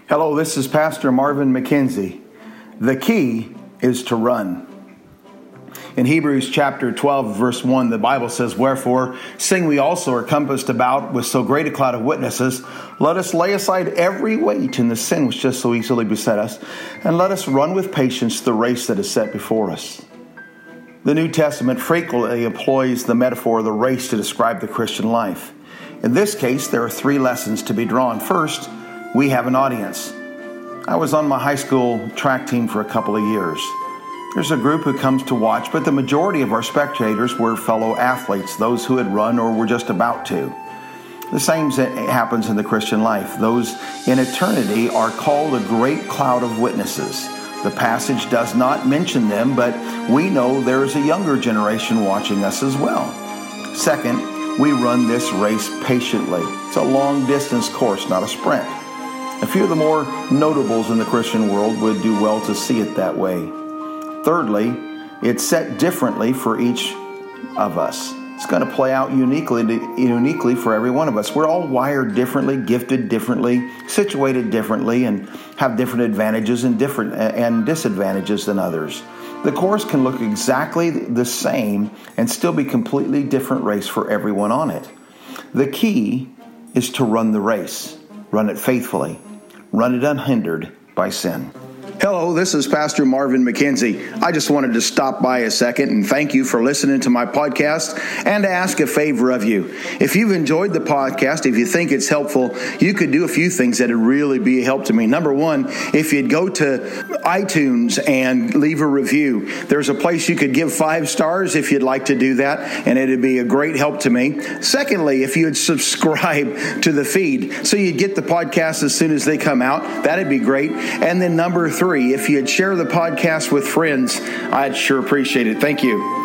Hello, this is Pastor Marvin McKenzie. The key is to run. In Hebrews chapter 12, verse 1, the Bible says, "Wherefore, seeing we also are compassed about with so great a cloud of witnesses, let us lay aside every weight and the sin which does so easily beset us, and let us run with patience the race that is set before us." The New Testament frequently employs the metaphor of the race to describe the Christian life. In this case, there are three lessons to be drawn. First, we have an audience. I was on my high school track team for a couple of years. There's a group who comes to watch, but the majority of our spectators were fellow athletes, those who had run or were just about to. The same happens in the Christian life. Those in eternity are called a great cloud of witnesses. The passage does not mention them, but we know there is a younger generation watching us as well. Second, we run this race patiently. It's a long-distance course, not a sprint. A few of the more notables in the Christian world would do well to see it that way. Thirdly, it's set differently for each of us. It's going to play out uniquely for every one of us. We're all wired differently, gifted differently, situated differently, and have different advantages and disadvantages than others. The course can look exactly the same and still be completely different race for everyone on it. The key is to run the race. Run it faithfully. Run it unhindered by sin. Hello, this is Pastor Marvin McKenzie. I just wanted to stop by a second and thank you for listening to my podcast and to ask a favor of you. If you've enjoyed the podcast, if you think it's helpful, you could do a few things that would really be a help to me. Number one, if you'd go to iTunes and leave a review. There's a place you could give 5 stars if you'd like to do that, and it'd be a great help to me. Secondly, if you'd subscribe to the feed so you'd get the podcast as soon as they come out, that'd be great. And then number 3, if you'd share the podcast with friends, I'd sure appreciate it. Thank you.